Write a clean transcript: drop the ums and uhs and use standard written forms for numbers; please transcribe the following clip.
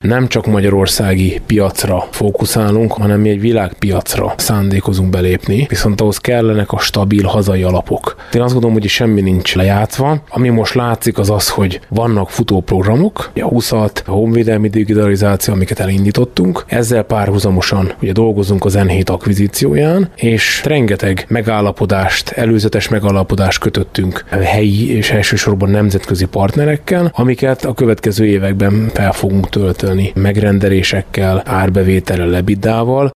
nem csak magyarországi piacra fókuszálunk, hanem mi egy világpiacra szándékozunk belépni, viszont ahhoz kellenek a stabil hazai alapok. Én azt gondolom, hogy semmi nincs lejátszva. Ami most látszik az, hogy vannak futóprogramok, a 26 honvédelmi digitalizáció, amiket elindítottunk. Ezzel párhuzamosan ugye dolgozunk az N7 akvizícióján, és rengeteg megállapodást, előzetes megállapodást kötöttünk helyi és elsősorban nemzetközi partnerekkel, amiket a következő években fel fogunk tölteni megrendelésekkel, árbevétellel, EBITDA-val.